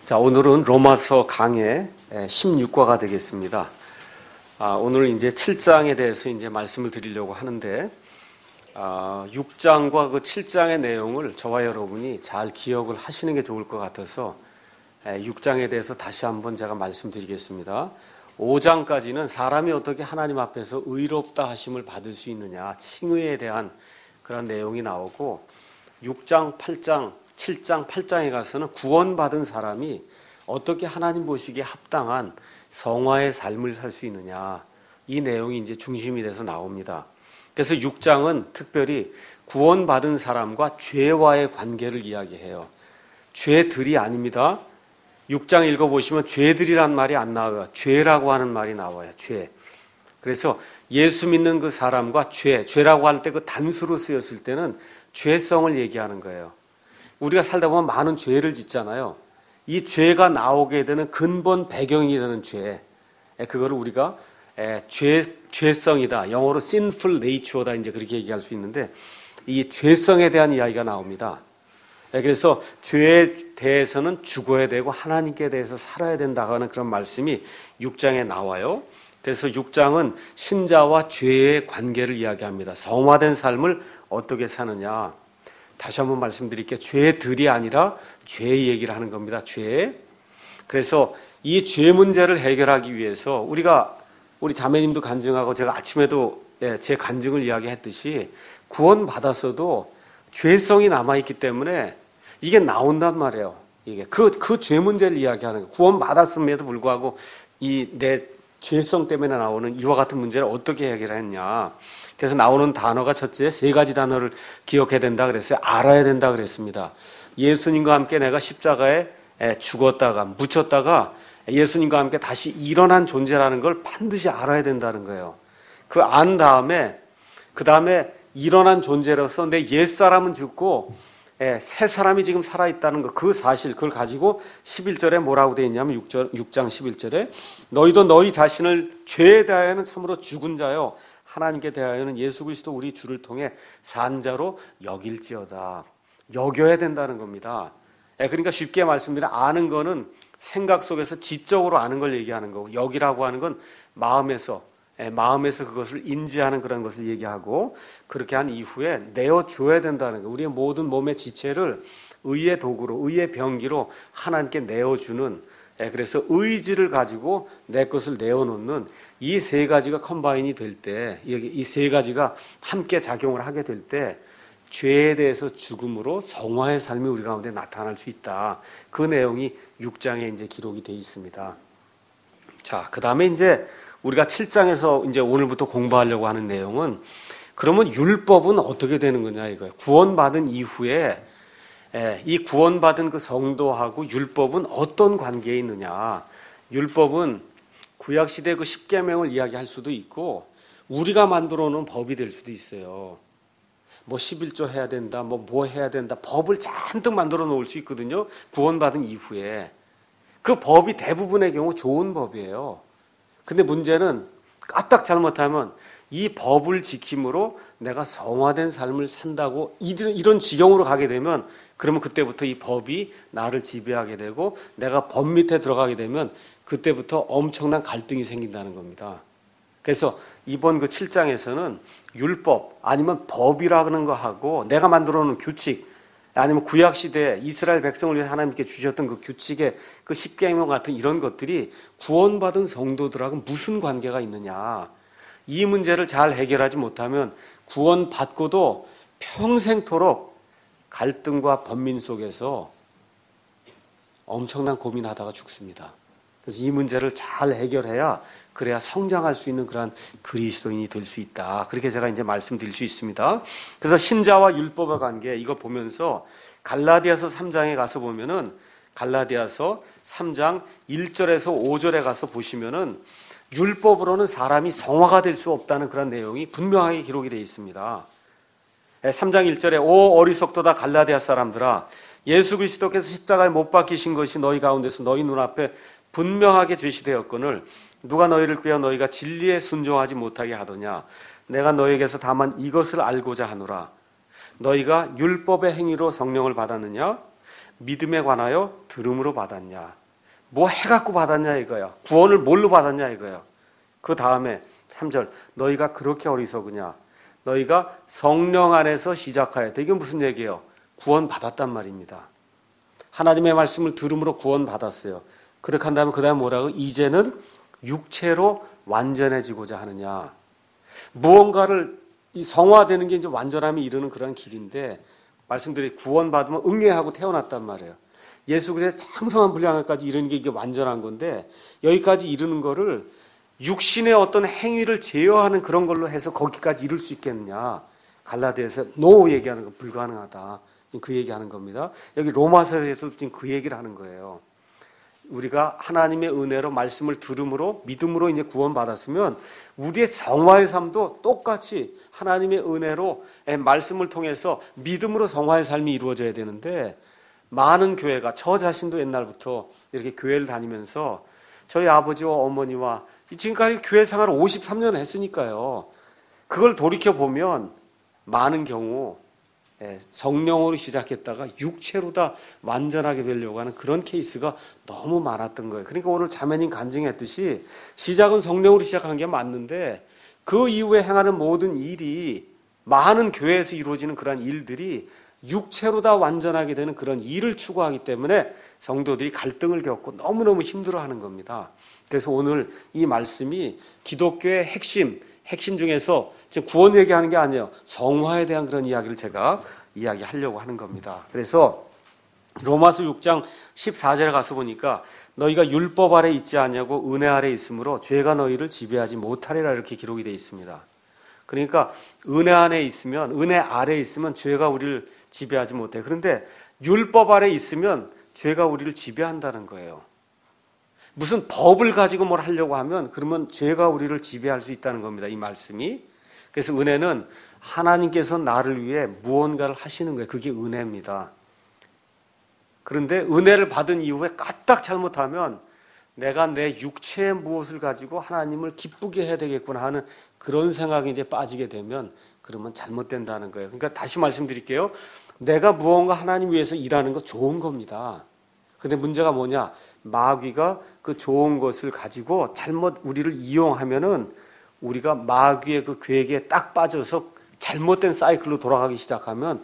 자, 오늘은 로마서 강의 16과가 되겠습니다. 오늘 이제 7장에 대해서 이제 말씀을 드리려고 하는데, 6장과 그 7장의 내용을 저와 여러분이 잘 기억을 하시는 게 좋을 것 같아서 6장에 대해서 다시 한번 제가 말씀드리겠습니다. 5장까지는 사람이 어떻게 하나님 앞에서 의롭다 하심을 받을 수 있느냐, 칭의에 대한 그런 내용이 나오고, 6장, 8장, 7장, 8장에 가서는 구원받은 사람이 어떻게 하나님 보시기에 합당한 성화의 삶을 살 수 있느냐, 이 내용이 이제 중심이 돼서 나옵니다. 그래서 6장은 특별히 구원받은 사람과 죄와의 관계를 이야기해요. 죄들이 아닙니다. 6장 읽어보시면 죄들이란 말이 안 나와요. 죄라고 하는 말이 나와요. 죄. 그래서 예수 믿는 그 사람과 죄라고 할 때 그 단수로 쓰였을 때는 죄성을 얘기하는 거예요. 우리가 살다 보면 많은 죄를 짓잖아요. 이 죄가 나오게 되는 근본 배경이 되는 죄, 그거를 우리가 죄성이다. 영어로 sinful nature다. 이제 그렇게 얘기할 수 있는데, 이 죄성에 대한 이야기가 나옵니다. 그래서 죄에 대해서는 죽어야 되고 하나님께 대해서 살아야 된다고 하는 그런 말씀이 6장에 나와요. 그래서 6장은 신자와 죄의 관계를 이야기합니다. 성화된 삶을 어떻게 사느냐. 다시 한번 말씀드릴게요. 죄들이 아니라 죄 얘기를 하는 겁니다. 죄. 그래서 이 죄 문제를 해결하기 위해서 우리 자매님도 간증하고 제가 아침에도 제 간증을 이야기했듯이 구원받았어도 죄성이 남아있기 때문에 이게 나온단 말이에요. 이게 그 죄 문제를 이야기하는 거예요. 구원받았음에도 불구하고 이 내 죄성 때문에 나오는 이와 같은 문제를 어떻게 해결했냐. 그래서 나오는 단어가 첫째 3가지 단어를 기억해야 된다 그랬어요. 알아야 된다 그랬습니다. 예수님과 함께 내가 십자가에 죽었다가 묻혔다가 예수님과 함께 다시 일어난 존재라는 걸 반드시 알아야 된다는 거예요. 그 안 다음에 그 다음에 일어난 존재로서 내 옛사람은 죽고 새 사람이 지금 살아있다는 거, 그 사실, 그걸 가지고 11절에 뭐라고 되어 있냐면 6장 11절에 너희도 너희 자신을 죄에 대하여는 참으로 죽은 자요 하나님께 대하여는 예수 그리스도 우리 주를 통해 산 자로 여길지어다. 여겨야 된다는 겁니다. 그러니까 쉽게 말씀드리면 아는 거는 생각 속에서 지적으로 아는 걸 얘기하는 거고, 여기라고 하는 건 마음에서 그것을 인지하는 그런 것을 얘기하고, 그렇게 한 이후에 내어줘야 된다는 거예요. 우리의 모든 몸의 지체를 의의 도구로, 의의 병기로 하나님께 내어주는, 그래서 의지를 가지고 내 것을 내어놓는 이 3가지가 컴바인이 될 때, 이 3가지가 함께 작용을 하게 될 때 죄에 대해서 죽음으로 성화의 삶이 우리 가운데 나타날 수 있다. 그 내용이 6장에 이제 기록이 되어 있습니다. 자, 그 다음에 이제 우리가 7장에서 이제 오늘부터 공부하려고 하는 내용은, 그러면 율법은 어떻게 되는 거냐 이거예요. 구원받은 이후에 이 구원받은 그 성도하고 율법은 어떤 관계에 있느냐. 율법은 구약시대 그 십계명을 이야기할 수도 있고, 우리가 만들어 놓은 법이 될 수도 있어요. 뭐 11조 해야 된다, 뭐 해야 된다, 법을 잔뜩 만들어 놓을 수 있거든요. 구원받은 이후에. 그 법이 대부분의 경우 좋은 법이에요. 근데 문제는 까딱 잘못하면 이 법을 지킴으로 내가 성화된 삶을 산다고 이런 지경으로 가게 되면, 그러면 그때부터 이 법이 나를 지배하게 되고 내가 법 밑에 들어가게 되면 그때부터 엄청난 갈등이 생긴다는 겁니다. 그래서 이번 그 7장에서는 율법 아니면 법이라는 거 하고 내가 만들어 놓은 규칙, 아니면 구약시대 이스라엘 백성을 위해서 하나님께 주셨던 그 규칙의 그 십계명 같은 이런 것들이 구원받은 성도들하고 무슨 관계가 있느냐. 이 문제를 잘 해결하지 못하면 구원받고도 평생토록 갈등과 번민 속에서 엄청난 고민하다가 죽습니다. 그래서 이 문제를 잘 해결해야, 그래야 성장할 수 있는 그러한 그리스도인이 될 수 있다. 그렇게 제가 이제 말씀드릴 수 있습니다. 그래서 신자와 율법의 관계, 이거 보면서 갈라디아서 3장에 가서 보면은, 갈라디아서 3장 1절에서 5절에 가서 보시면은 율법으로는 사람이 성화가 될 수 없다는 그런 내용이 분명하게 기록이 되어 있습니다. 3장 1절에 오 어리석도다 갈라디아 사람들아, 예수 그리스도께서 십자가에 못 박히신 것이 너희 가운데서 너희 눈앞에 분명하게 제시되었거늘 누가 너희를 꾀어 너희가 진리에 순종하지 못하게 하더냐. 내가 너희에게서 다만 이것을 알고자 하노라. 너희가 율법의 행위로 성령을 받았느냐? 믿음에 관하여 들음으로 받았냐. 뭐 해갖고 받았냐 이거야. 구원을 뭘로 받았냐 이거야. 그 다음에 3절 너희가 그렇게 어리석으냐. 너희가 성령 안에서 시작하였다. 이게 무슨 얘기예요? 구원 받았단 말입니다. 하나님의 말씀을 들음으로 구원 받았어요. 그렇게 한다면 그 다음에 뭐라고? 이제는 육체로 완전해지고자 하느냐. 무언가를 성화되는 게 이제 완전함이 이르는 그런 길인데 말씀드린 구원 받으면 응애하고 태어났단 말이에요. 예수 그리스도의 참성한 분량까지 이르는 게 이게 완전한 건데 여기까지 이르는 거를 육신의 어떤 행위를 제어하는 그런 걸로 해서 거기까지 이룰 수 있겠느냐. 갈라디아에서 노 얘기하는 건 불가능하다. 지금 그 얘기하는 겁니다. 여기 로마서에서도 지금 그 얘기를 하는 거예요. 우리가 하나님의 은혜로 말씀을 들음으로 믿음으로 이제 구원받았으면 우리의 성화의 삶도 똑같이 하나님의 은혜로 말씀을 통해서 믿음으로 성화의 삶이 이루어져야 되는데 많은 교회가 저 자신도 옛날부터 이렇게 교회를 다니면서 저희 아버지와 어머니와 지금까지 교회 생활을 53년 했으니까요. 그걸 돌이켜보면 많은 경우 성령으로 시작했다가 육체로 다 완전하게 되려고 하는 그런 케이스가 너무 많았던 거예요. 그러니까 오늘 자매님 간증했듯이 시작은 성령으로 시작한 게 맞는데 그 이후에 행하는 모든 일이 많은 교회에서 이루어지는 그런 일들이 육체로 다 완전하게 되는 그런 일을 추구하기 때문에 성도들이 갈등을 겪고 너무너무 힘들어하는 겁니다. 그래서 오늘 이 말씀이 기독교의 핵심 중에서 지금 구원 얘기하는 게 아니에요. 성화에 대한 그런 이야기를 제가 이야기하려고 하는 겁니다. 그래서 로마서 6장 14절에 가서 보니까 너희가 율법 아래 있지 않냐고 은혜 아래 있으므로 죄가 너희를 지배하지 못하리라 이렇게 기록이 되어 있습니다. 그러니까 은혜 안에 있으면 은혜 아래 있으면 죄가 우리를 지배하지 못해. 그런데 율법 아래 있으면 죄가 우리를 지배한다는 거예요. 무슨 법을 가지고 뭘 하려고 하면 그러면 죄가 우리를 지배할 수 있다는 겁니다. 이 말씀이. 그래서 은혜는 하나님께서 나를 위해 무언가를 하시는 거예요. 그게 은혜입니다. 그런데 은혜를 받은 이후에 까딱 잘못하면 내가 내 육체의 무엇을 가지고 하나님을 기쁘게 해야 되겠구나 하는 그런 생각이 이제 빠지게 되면 그러면 잘못된다는 거예요. 그러니까 다시 말씀드릴게요. 내가 무언가 하나님 위해서 일하는 거 좋은 겁니다. 근데 문제가 뭐냐? 마귀가 그 좋은 것을 가지고 잘못 우리를 이용하면은 우리가 마귀의 그 괴계에 딱 빠져서 잘못된 사이클로 돌아가기 시작하면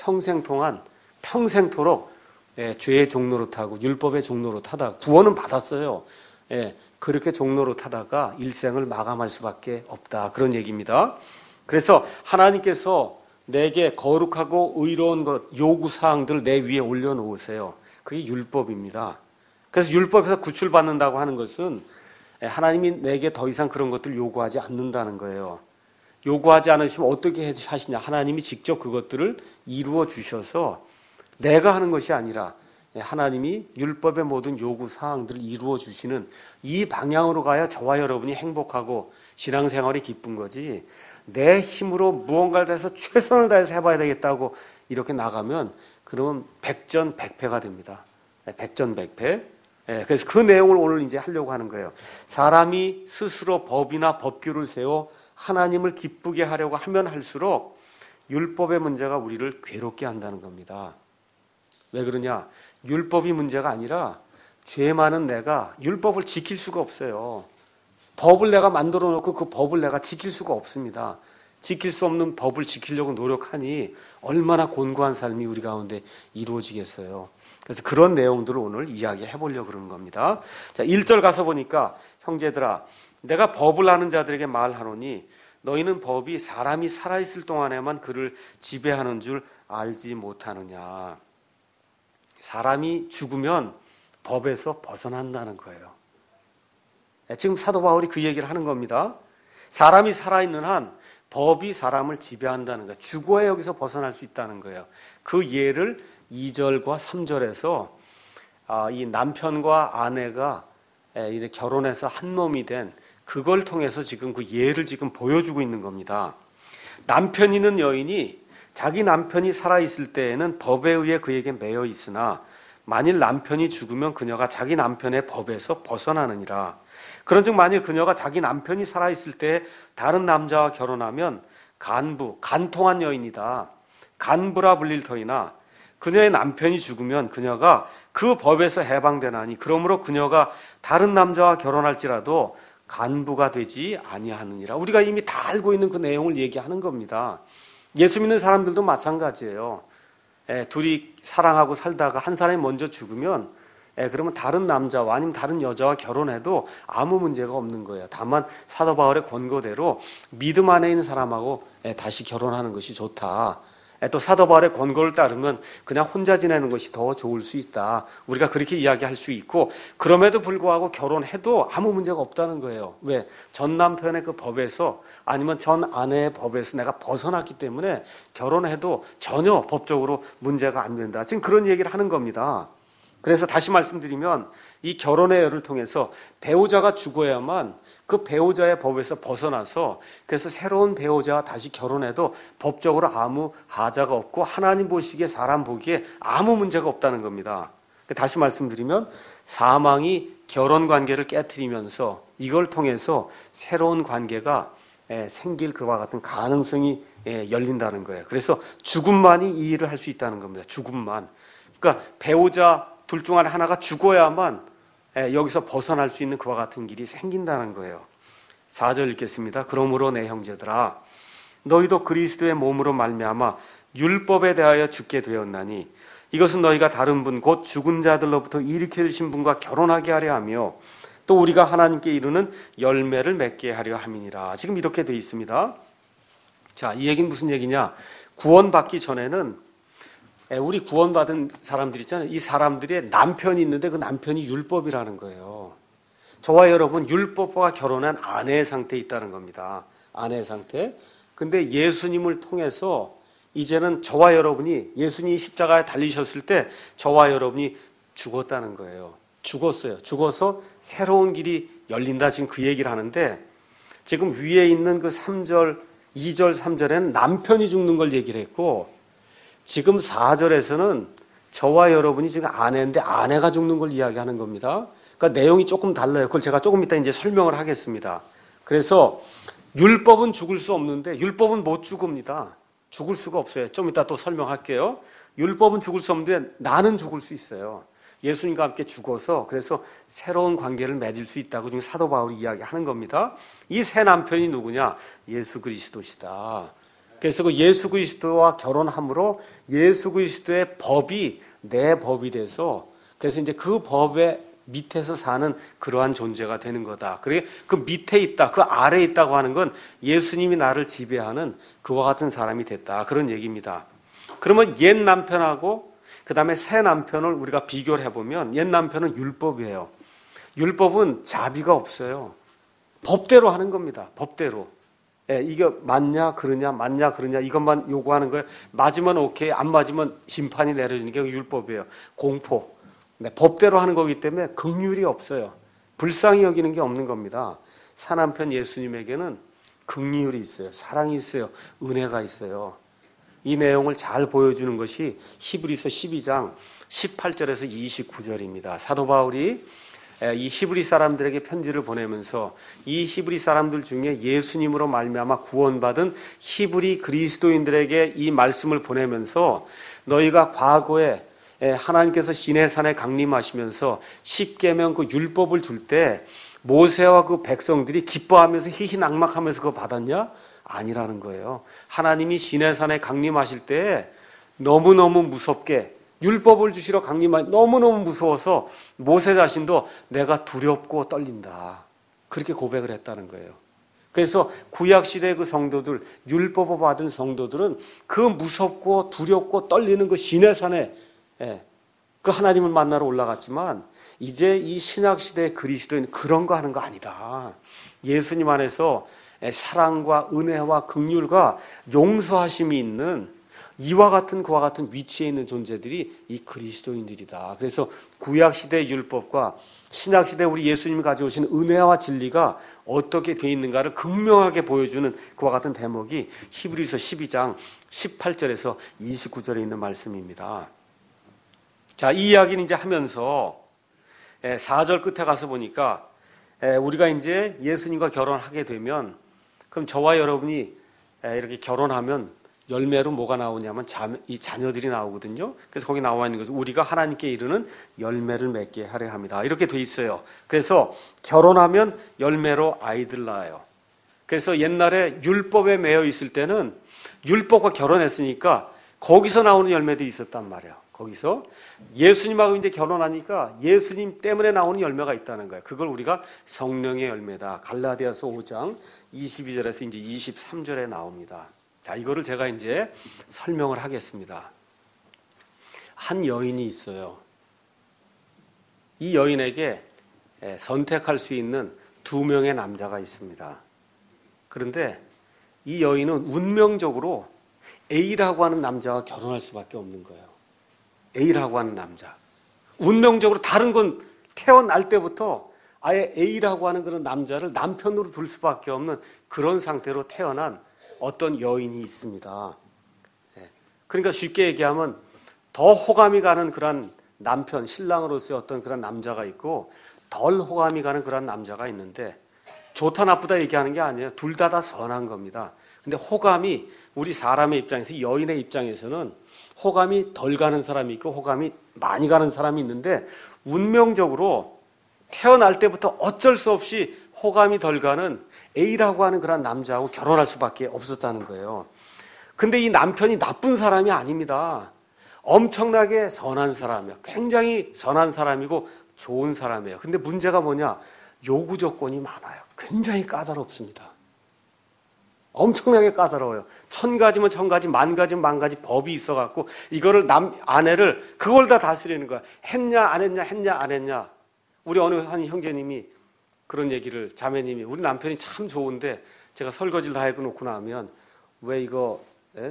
평생토록 죄의 종로로 타고 율법의 종로로 타다가 구원은 받았어요. 그렇게 종로로 타다가 일생을 마감할 수밖에 없다. 그런 얘기입니다. 그래서 하나님께서 내게 거룩하고 의로운 것 요구사항들을 내 위에 올려놓으세요. 그게 율법입니다. 그래서 율법에서 구출받는다고 하는 것은 하나님이 내게 더 이상 그런 것들을 요구하지 않는다는 거예요. 요구하지 않으시면 어떻게 하시냐. 하나님이 직접 그것들을 이루어 주셔서 내가 하는 것이 아니라 하나님이 율법의 모든 요구사항들을 이루어 주시는 이 방향으로 가야 저와 여러분이 행복하고 신앙생활이 기쁜 거지 내 힘으로 무언가를 해서 최선을 다해서 해봐야 되겠다고 이렇게 나가면 그러면 백전백패가 됩니다. 백전백패. 그래서 그 내용을 오늘 이제 하려고 하는 거예요. 사람이 스스로 법이나 법규를 세워 하나님을 기쁘게 하려고 하면 할수록 율법의 문제가 우리를 괴롭게 한다는 겁니다. 왜 그러냐? 율법이 문제가 아니라 죄 많은 내가 율법을 지킬 수가 없어요. 법을 내가 만들어 놓고 그 법을 내가 지킬 수가 없습니다. 지킬 수 없는 법을 지키려고 노력하니 얼마나 곤고한 삶이 우리 가운데 이루어지겠어요. 그래서 그런 내용들을 오늘 이야기해 보려고 그러는 겁니다. 자, 1절 가서 보니까 형제들아 내가 법을 아는 자들에게 말하노니 너희는 법이 사람이 살아있을 동안에만 그를 지배하는 줄 알지 못하느냐. 사람이 죽으면 법에서 벗어난다는 거예요. 지금 사도 바울이 그 얘기를 하는 겁니다. 사람이 살아있는 한 법이 사람을 지배한다는 거예요. 죽어야 여기서 벗어날 수 있다는 거예요. 그 예를 2절과 3절에서 이 남편과 아내가 이렇게 결혼해서 한 몸이 된 그걸 통해서 지금 그 예를 지금 보여주고 있는 겁니다. 남편 있는 여인이 자기 남편이 살아있을 때에는 법에 의해 그에게 매여 있으나 만일 남편이 죽으면 그녀가 자기 남편의 법에서 벗어나느니라. 그런즉 만일 그녀가 자기 남편이 살아있을 때 다른 남자와 결혼하면 간통한 여인이다. 간부라 불릴 터이나 그녀의 남편이 죽으면 그녀가 그 법에서 해방되나니 그러므로 그녀가 다른 남자와 결혼할지라도 간부가 되지 아니하느니라. 우리가 이미 다 알고 있는 그 내용을 얘기하는 겁니다. 예수 믿는 사람들도 마찬가지예요. 둘이 사랑하고 살다가 한 사람이 먼저 죽으면 그러면 다른 남자와 아니면 다른 여자와 결혼해도 아무 문제가 없는 거예요. 다만 사도 바울의 권고대로 믿음 안에 있는 사람하고 다시 결혼하는 것이 좋다. 또 사도 바울의 권고를 따르면 그냥 혼자 지내는 것이 더 좋을 수 있다. 우리가 그렇게 이야기할 수 있고, 그럼에도 불구하고 결혼해도 아무 문제가 없다는 거예요. 왜? 전 남편의 그 법에서 아니면 전 아내의 법에서 내가 벗어났기 때문에 결혼해도 전혀 법적으로 문제가 안 된다. 지금 그런 얘기를 하는 겁니다. 그래서 다시 말씀드리면 이 결혼의 열을 통해서 배우자가 죽어야만 그 배우자의 법에서 벗어나서 그래서 새로운 배우자와 다시 결혼해도 법적으로 아무 하자가 없고 하나님 보시기에 사람 보기에 아무 문제가 없다는 겁니다. 다시 말씀드리면 사망이 결혼 관계를 깨트리면서 이걸 통해서 새로운 관계가 생길 그와 같은 가능성이 열린다는 거예요. 그래서 죽음만이 이 일을 할 수 있다는 겁니다. 죽음만. 그러니까 배우자 둘 중 하나가 죽어야만 여기서 벗어날 수 있는 그와 같은 길이 생긴다는 거예요. 4절 읽겠습니다. 그러므로 내 형제들아 너희도 그리스도의 몸으로 말미암아 율법에 대하여 죽게 되었나니 이것은 너희가 다른 분 곧 죽은 자들로부터 일으켜 주신 분과 결혼하게 하려 하며 또 우리가 하나님께 이루는 열매를 맺게 하려 함이니라. 지금 이렇게 되어 있습니다. 자, 이 얘기는 무슨 얘기냐? 구원받기 전에는 우리 구원받은 사람들 있잖아요. 이 사람들의 남편이 있는데 그 남편이 율법이라는 거예요. 저와 여러분 율법과 결혼한 아내의 상태에 있다는 겁니다. 아내의 상태. 근데 예수님을 통해서 이제는 저와 여러분이 예수님이 십자가에 달리셨을 때 저와 여러분이 죽었다는 거예요. 죽었어요. 죽어서 새로운 길이 열린다. 지금 그 얘기를 하는데 지금 위에 있는 그 3절, 2절, 3절에는 남편이 죽는 걸 얘기를 했고 지금 4절에서는 저와 여러분이 지금 아내인데 아내가 죽는 걸 이야기하는 겁니다. 그러니까 내용이 조금 달라요. 그걸 제가 조금 이따 이제 설명을 하겠습니다. 그래서 율법은 죽을 수 없는데 율법은 못 죽습니다. 죽을 수가 없어요. 좀 이따 또 설명할게요. 율법은 죽을 수 없는데 나는 죽을 수 있어요. 예수님과 함께 죽어서 그래서 새로운 관계를 맺을 수 있다고 지금 사도 바울이 이야기하는 겁니다. 이 새 남편이 누구냐? 예수 그리스도시다. 그래서 그 예수 그리스도와 결혼함으로 예수 그리스도의 법이 내 법이 돼서 그래서 이제 그 법의 밑에서 사는 그러한 존재가 되는 거다. 그래 그 밑에 있다, 그 아래에 있다고 하는 건 예수님이 나를 지배하는 그와 같은 사람이 됐다. 그런 얘기입니다. 그러면 옛 남편하고 그 다음에 새 남편을 우리가 비교를 해보면 옛 남편은 율법이에요. 율법은 자비가 없어요. 법대로 하는 겁니다. 법대로. 이게 맞냐 그러냐 맞냐 그러냐 이것만 요구하는 거예요. 맞으면 오케이, 안 맞으면 심판이 내려지는 게 율법이에요. 공포. 법대로 하는 거기 때문에 긍휼이 없어요. 불쌍히 여기는 게 없는 겁니다. 사남편 예수님에게는 긍휼이 있어요. 사랑이 있어요. 은혜가 있어요. 이 내용을 잘 보여주는 것이 히브리서 12장 18절에서 29절입니다. 사도 바울이 이 히브리 사람들에게 편지를 보내면서 이 히브리 사람들 중에 예수님으로 말미암아 구원받은 히브리 그리스도인들에게 이 말씀을 보내면서 너희가 과거에 하나님께서 시내산에 강림하시면서 십계명 그 율법을 줄 때 모세와 그 백성들이 기뻐하면서 희희낙낙하면서 그거 받았냐? 아니라는 거예요. 하나님이 시내산에 강림하실 때 너무너무 무섭게 율법을 주시러 강림하니 너무너무 무서워서 모세 자신도 내가 두렵고 떨린다. 그렇게 고백을 했다는 거예요. 그래서 구약시대 그 성도들, 율법을 받은 성도들은 그 무섭고 두렵고 떨리는 그 시내산에 그 하나님을 만나러 올라갔지만 이제 이 신약시대의 그리스도인 그런 거 하는 거 아니다. 예수님 안에서 사랑과 은혜와 긍휼과 용서하심이 있는 이와 같은 그와 같은 위치에 있는 존재들이 이 그리스도인들이다. 그래서 구약시대의 율법과 신약시대 우리 예수님이 가져오신 은혜와 진리가 어떻게 되어 있는가를 극명하게 보여주는 그와 같은 대목이 히브리서 12장 18절에서 29절에 있는 말씀입니다. 자, 이 이야기는 이제 하면서 4절 끝에 가서 보니까 우리가 이제 예수님과 결혼하게 되면 그럼 저와 여러분이 이렇게 결혼하면 열매로 뭐가 나오냐면 이 자녀들이 나오거든요. 그래서 거기 나와 있는 것은 우리가 하나님께 이르는 열매를 맺게 하려 합니다. 이렇게 돼 있어요. 그래서 결혼하면 열매로 아이들 낳아요. 그래서 옛날에 율법에 매여 있을 때는 율법과 결혼했으니까 거기서 나오는 열매들이 있었단 말이에요. 거기서 예수님하고 이제 결혼하니까 예수님 때문에 나오는 열매가 있다는 거예요. 그걸 우리가 성령의 열매다. 갈라디아서 5장 22절에서 이제 23절에 나옵니다. 자, 이거를 제가 이제 설명을 하겠습니다. 한 여인이 있어요. 이 여인에게 선택할 수 있는 2명의 남자가 있습니다. 그런데 이 여인은 운명적으로 A라고 하는 남자와 결혼할 수밖에 없는 거예요. A라고 하는 남자. 운명적으로 다른 건 태어날 때부터 아예 A라고 하는 그런 남자를 남편으로 둘 수밖에 없는 그런 상태로 태어난 어떤 여인이 있습니다. 그러니까 쉽게 얘기하면 더 호감이 가는 그런 남편, 신랑으로서의 어떤 그런 남자가 있고 덜 호감이 가는 그런 남자가 있는데 좋다 나쁘다 얘기하는 게 아니에요. 둘 다 선한 겁니다. 근데 호감이 우리 사람의 입장에서 여인의 입장에서는 호감이 덜 가는 사람이 있고 호감이 많이 가는 사람이 있는데 운명적으로 태어날 때부터 어쩔 수 없이 호감이 덜 가는 A라고 하는 그런 남자하고 결혼할 수밖에 없었다는 거예요. 근데 이 남편이 나쁜 사람이 아닙니다. 엄청나게 선한 사람이에요. 굉장히 선한 사람이고 좋은 사람이에요. 근데 문제가 뭐냐? 요구 조건이 많아요. 굉장히 까다롭습니다. 엄청나게 까다로워요. 1000가지면 1000가지, 10,000가지면 10,000가지 법이 있어갖고 이거를 아내를 그걸 다 다스리는 거야. 했냐 안 했냐, 했냐 안 했냐. 우리 어느 한 형제님이 그런 얘기를, 자매님이 우리 남편이 참 좋은데 제가 설거지를 다 해놓고 나면 왜 이거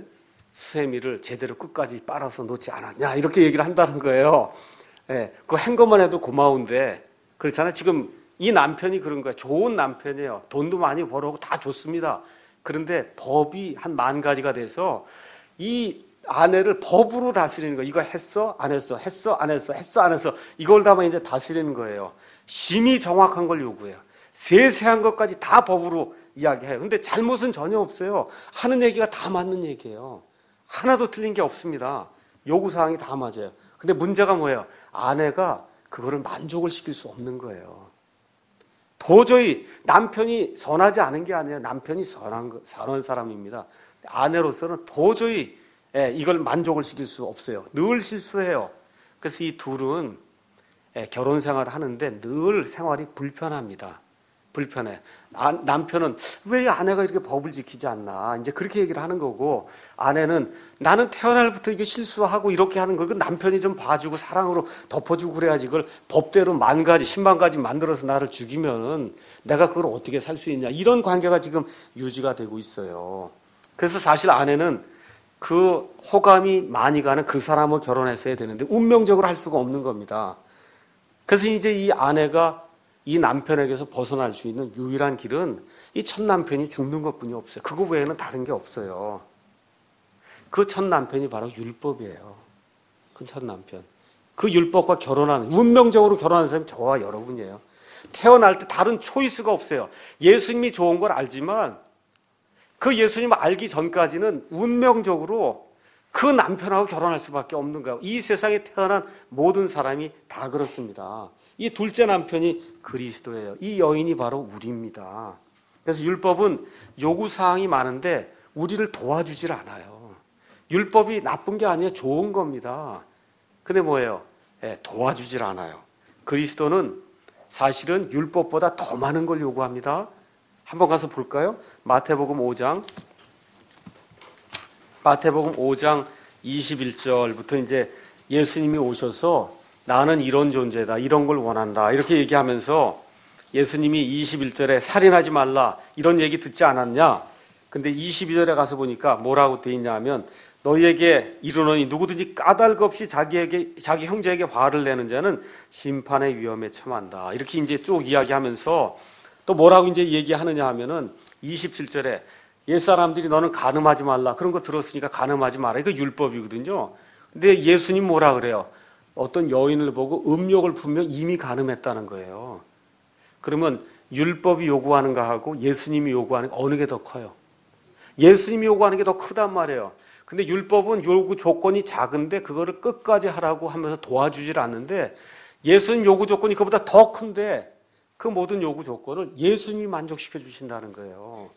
수세미를 제대로 끝까지 빨아서 놓지 않았냐 이렇게 얘기를 한다는 거예요. 그거 한 것만 해도 고마운데 그렇잖아요. 지금 이 남편이 그런 거예요. 좋은 남편이에요. 돈도 많이 벌어오고 다 좋습니다. 그런데 법이 한 10,000가지가 돼서 이 아내를 법으로 다스리는 거예요. 이거 했어? 안 했어? 했어? 안 했어? 했어? 안 했어? 이걸 다만 이제 다스리는 거예요. 심히 정확한 걸 요구해요. 세세한 것까지 다 법으로 이야기해요. 근데 잘못은 전혀 없어요. 하는 얘기가 다 맞는 얘기예요. 하나도 틀린 게 없습니다. 요구사항이 다 맞아요. 근데 문제가 뭐예요? 아내가 그거를 만족을 시킬 수 없는 거예요. 도저히 남편이 선하지 않은 게 아니에요. 남편이 선한 사람입니다. 아내로서는 도저히 이걸 만족을 시킬 수 없어요. 늘 실수해요. 그래서 이 둘은 결혼 생활을 하는데 늘 생활이 불편합니다. 불편해. 남편은 왜 아내가 이렇게 법을 지키지 않나 이제 그렇게 얘기를 하는 거고, 아내는 나는 태어날부터 이게 실수하고 이렇게 하는 걸 남편이 좀 봐주고 사랑으로 덮어주고 그래야지, 그걸 법대로 10,000가지 100,000가지 만들어서 나를 죽이면은 내가 그걸 어떻게 살 수 있냐, 이런 관계가 지금 유지가 되고 있어요. 그래서 사실 아내는 그 호감이 많이 가는 그 사람을 결혼했어야 되는데 운명적으로 할 수가 없는 겁니다. 그래서 이제 이 아내가 이 남편에게서 벗어날 수 있는 유일한 길은 이 첫 남편이 죽는 것뿐이 없어요. 그거 외에는 다른 게 없어요. 그 첫 남편이 바로 율법이에요. 그 첫 남편. 그 율법과 결혼하는, 운명적으로 결혼하는 사람이 저와 여러분이에요. 태어날 때 다른 초이스가 없어요. 예수님이 좋은 걸 알지만 그 예수님을 알기 전까지는 운명적으로 그 남편하고 결혼할 수밖에 없는 거예요. 이 세상에 태어난 모든 사람이 다 그렇습니다. 이 둘째 남편이 그리스도예요. 이 여인이 바로 우리입니다. 그래서 율법은 요구사항이 많은데 우리를 도와주질 않아요. 율법이 나쁜 게 아니에요. 좋은 겁니다. 근데 뭐예요? 도와주질 않아요. 그리스도는 사실은 율법보다 더 많은 걸 요구합니다. 한번 가서 볼까요? 마태복음 5장 21절부터 이제 예수님이 오셔서 나는 이런 존재다, 이런 걸 원한다, 이렇게 얘기하면서 예수님이 21절에 살인하지 말라 이런 얘기 듣지 않았냐? 근데 22절에 가서 보니까 뭐라고 돼 있냐 하면, 너희에게 이르노니 누구든지 까닭 없이 자기 형제에게 화를 내는 자는 심판의 위험에 처한다, 이렇게 이제 쭉 이야기하면서 또 뭐라고 이제 얘기하느냐 하면은 27절에 옛사람들이 너는 간음하지 말라, 그런 거 들었으니까 간음하지 마라, 이거 율법이거든요. 근데 예수님 뭐라 그래요? 어떤 여인을 보고 음욕을 품며 이미 간음했다는 거예요. 그러면 율법이 요구하는 거하고 예수님이 요구하는 게 어느 게 더 커요? 예수님이 요구하는 게 더 크단 말이에요. 근데 율법은 요구 조건이 작은데 그거를 끝까지 하라고 하면서 도와주질 않는데 예수님 요구 조건이 그보다 더 큰데 그 모든 요구 조건을 예수님이 만족시켜 주신다는 거예요.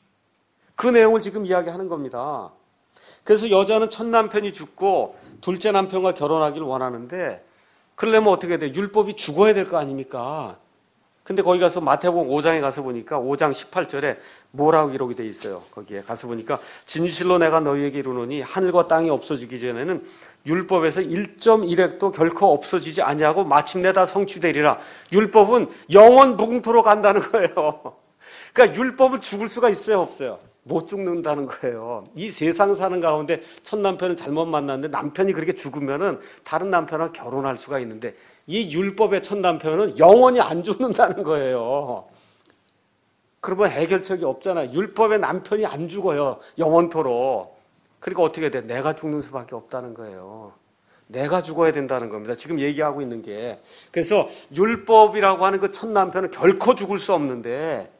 그 내용을 지금 이야기하는 겁니다. 그래서 여자는 첫 남편이 죽고 둘째 남편과 결혼하기를 원하는데 그러려면 어떻게 돼? 율법이 죽어야 될 거 아닙니까? 근데 거기 가서 마태복음 5장에 가서 보니까 5장 18절에 뭐라고 기록이 돼 있어요. 거기에 가서 보니까 진실로 내가 너희에게 이르노니 하늘과 땅이 없어지기 전에는 율법에서 1.1획도 결코 없어지지 아니하고 마침내 다 성취되리라. 율법은 영원 무궁토로 간다는 거예요. 그러니까 율법은 죽을 수가 있어요, 없어요? 못 죽는다는 거예요. 이 세상 사는 가운데 첫 남편을 잘못 만났는데 남편이 그렇게 죽으면은 다른 남편과 결혼할 수가 있는데 이 율법의 첫 남편은 영원히 안 죽는다는 거예요. 그러면 해결책이 없잖아요. 율법의 남편이 안 죽어요. 영원토록. 그러니까 어떻게 돼? 내가 죽는 수밖에 없다는 거예요. 내가 죽어야 된다는 겁니다. 지금 얘기하고 있는 게. 그래서 율법이라고 하는 그 첫 남편은 결코 죽을 수 없는데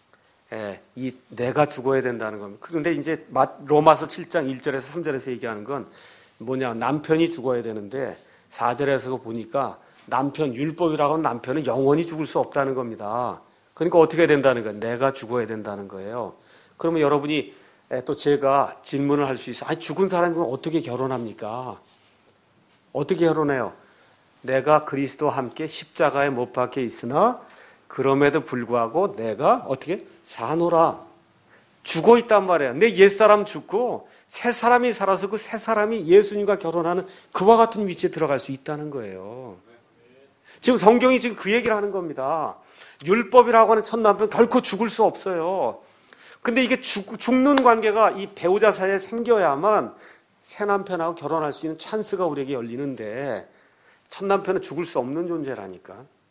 이 내가 죽어야 된다는 겁니다. 그런데 이제 로마서 7장 1절에서 3절에서 얘기하는 건 뭐냐? 남편이 죽어야 되는데 4절에서 보니까 남편 율법이라고 하는 남편은 영원히 죽을 수 없다는 겁니다. 그러니까 어떻게 된다는 거예요? 내가 죽어야 된다는 거예요. 그러면 여러분이 또 제가 질문을 할 수 있어요. 아니 죽은 사람은 어떻게 결혼합니까? 어떻게 결혼해요? 내가 그리스도와 함께 십자가에 못 박혀 있으나 그럼에도 불구하고 내가 어떻게 사노라. 죽어 있단 말이야. 내 옛사람 죽고 새 사람이 살아서 그 새 사람이 예수님과 결혼하는 그와 같은 위치에 들어갈 수 있다는 거예요. 지금 성경이 지금 그 얘기를 하는 겁니다. 율법이라고 하는 첫 남편 결코 죽을 수 없어요. 근데 이게 죽는 관계가 이 배우자 사이에 생겨야만 새 남편하고 결혼할 수 있는 찬스가 우리에게 열리는데 첫 남편은 죽을 수 없는 존재라니까.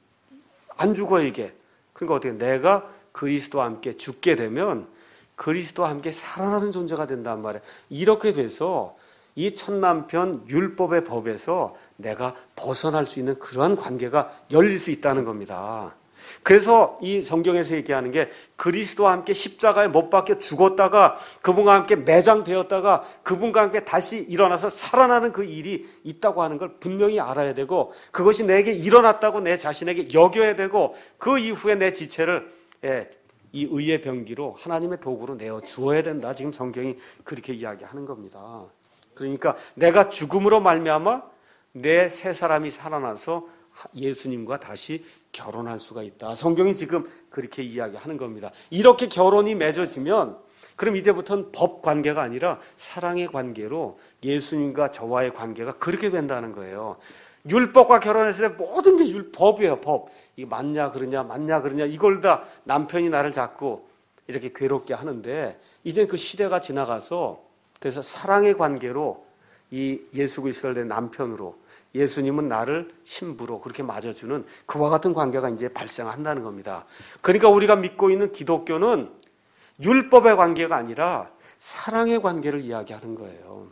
안 죽어 이게. 그러니까 어떻게 내가 그리스도와 함께 죽게 되면 그리스도와 함께 살아나는 존재가 된단 말이에요. 이렇게 돼서 이 첫 남편 율법의 법에서 내가 벗어날 수 있는 그러한 관계가 열릴 수 있다는 겁니다. 그래서 이 성경에서 얘기하는 게 그리스도와 함께 십자가에 못 박혀 죽었다가 그분과 함께 매장되었다가 그분과 함께 다시 일어나서 살아나는 그 일이 있다고 하는 걸 분명히 알아야 되고 그것이 내게 일어났다고 내 자신에게 여겨야 되고 그 이후에 내 지체를 이 의의 병기로 하나님의 도구로 내어 주어야 된다. 지금 성경이 그렇게 이야기하는 겁니다. 그러니까 내가 죽음으로 말미암아 내 새 사람이 살아나서 예수님과 다시 결혼할 수가 있다. 성경이 지금 그렇게 이야기하는 겁니다. 이렇게 결혼이 맺어지면 그럼 이제부터는 법 관계가 아니라 사랑의 관계로 예수님과 저와의 관계가 그렇게 된다는 거예요. 율법과 결혼했을 때 모든 게 율법이에요. 법. 이게 맞냐 그러냐 이걸 다 남편이 나를 자꾸 이렇게 괴롭게 하는데 이제 그 시대가 지나가서 그래서 사랑의 관계로 이 예수 그리스도를 내 남편으로 예수님은 나를 신부로 그렇게 맞아주는 그와 같은 관계가 이제 발생한다는 겁니다. 그러니까 우리가 믿고 있는 기독교는 율법의 관계가 아니라 사랑의 관계를 이야기하는 거예요.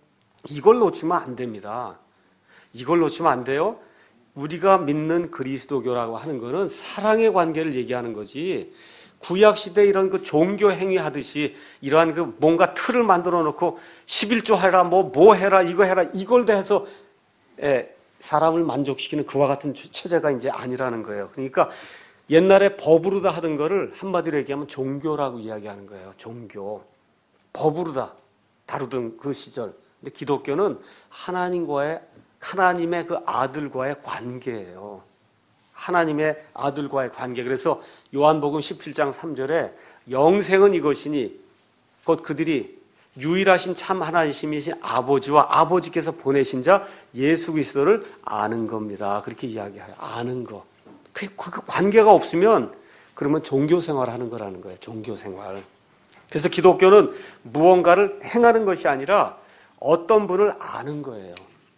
이걸 놓치면 안 됩니다. 이걸 놓치면 안 돼요. 우리가 믿는 그리스도교라고 하는 거는 사랑의 관계를 얘기하는 거지 구약시대 이런 그 종교 행위 하듯이 이러한 그 뭔가 틀을 만들어 놓고 11조 해라 뭐 해라 이거 해라 이걸 다 해서 사람을 만족시키는 그와 같은 체제가 이제 아니라는 거예요. 그러니까 옛날에 법으로 다 하던 거를 한마디로 얘기하면 종교라고 이야기하는 거예요. 종교. 법으로 다 다루던 그 시절. 근데 기독교는 하나님의 그 아들과의 관계예요. 하나님의 아들과의 관계. 그래서 요한복음 17장 3절에 영생은 이것이니 곧 그들이 유일하신 참 하나님이신 아버지와 아버지께서 보내신 자 예수 그리스도를 아는 겁니다. 그렇게 이야기해요. 아는 거. 그 관계가 없으면 그러면 종교 생활하는 거라는 거예요. 종교 생활. 그래서 기독교는 무언가를 행하는 것이 아니라 어떤 분을 아는 거예요.